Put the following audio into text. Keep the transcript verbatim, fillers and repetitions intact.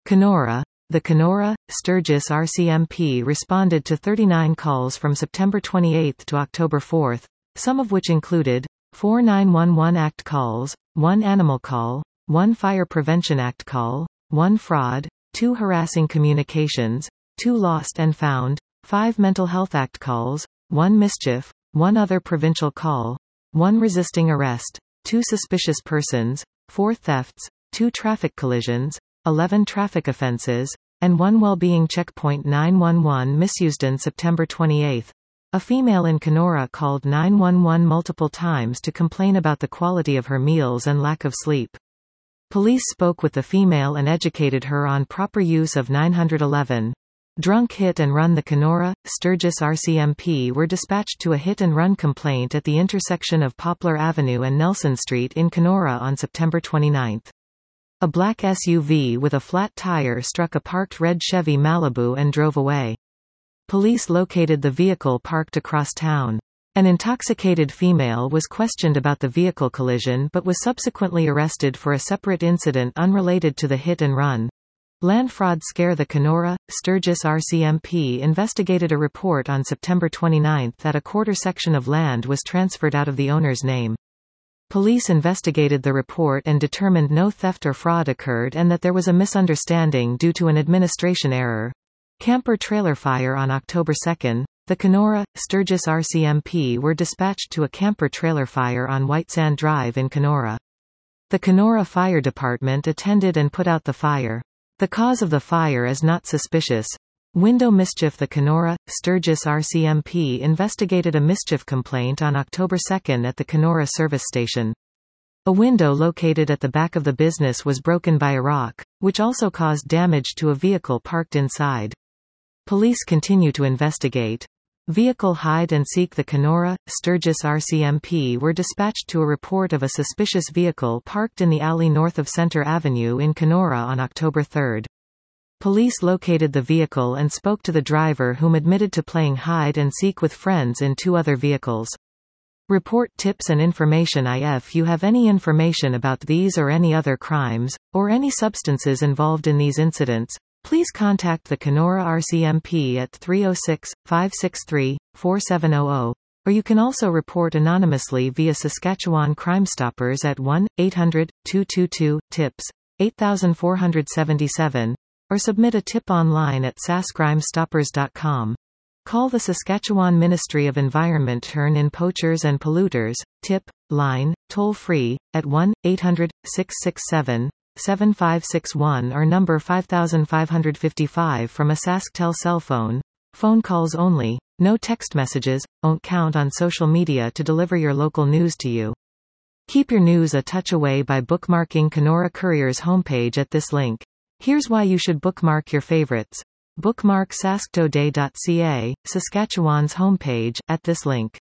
Kenora. The Kenora, Sturgis R C M P responded to thirty-nine calls from September twenty-eighth to October fourth, some of which included four nine one one Act calls, one animal call, one Fire Prevention Act call, one fraud, two harassing communications, two lost and found, five Mental Health Act calls, one mischief, one other provincial call, one resisting arrest, two suspicious persons, four thefts, two traffic collisions, eleven traffic offences, and one well-being checkpoint nine one one misused. On September twenty-eighth, a female in Kenora called nine one one multiple times to complain about the quality of her meals and lack of sleep. Police spoke with the female and educated her on proper use of nine one one. Drunk hit and run. The Kenora, Sturgis R C M P were dispatched to a hit-and-run complaint at the intersection of Poplar Avenue and Nelson Street in Kenora on September twenty-ninth. A black S U V with a flat tire struck a parked red Chevy Malibu and drove away. Police located the vehicle parked across town. An intoxicated female was questioned about the vehicle collision but was subsequently arrested for a separate incident unrelated to the hit-and-run. Land fraud scare. The Kenora, Sturgis R C M P investigated a report on September twenty-ninth that a quarter section of land was transferred out of the owner's name. Police investigated the report and determined no theft or fraud occurred and that there was a misunderstanding due to an administration error. Camper trailer fire. On October second, the Kenora, Sturgis R C M P were dispatched to a camper trailer fire on White Sand Drive in Kenora. The Kenora Fire Department attended and put out the fire. The cause of the fire is not suspicious. Window mischief. The Kenora, Sturgis R C M P investigated a mischief complaint on October second at the Kenora service station. A window located at the back of the business was broken by a rock, which also caused damage to a vehicle parked inside. Police continue to investigate. Vehicle hide and seek. The Kenora, Sturgis R C M P were dispatched to a report of a suspicious vehicle parked in the alley north of Center Avenue in Kenora on October third. Police located the vehicle and spoke to the driver, whom admitted to playing hide and seek with friends in two other vehicles. Report tips and information. If you have any information about these or any other crimes, or any substances involved in these incidents, please contact the Kenora R C M P at three oh six, five six three, four seven zero zero, or you can also report anonymously via Saskatchewan Crime Stoppers at one eight hundred, two two two, TIPS, eight four seven seven, or submit a tip online at saskcrime stoppers dot com. Call the Saskatchewan Ministry of Environment. Turn in poachers and polluters, tip, line, toll-free, at one eight hundred, six six seven, seven five six one or number five five five five from a SaskTel cell phone. Phone calls only, no text messages. Don't count on social media to deliver your local news to you. Keep your news a touch away by bookmarking Kenora Courier's homepage at this link. Here's why you should bookmark your favorites. Bookmark sasktoday dot c a, Saskatchewan's homepage, at this link.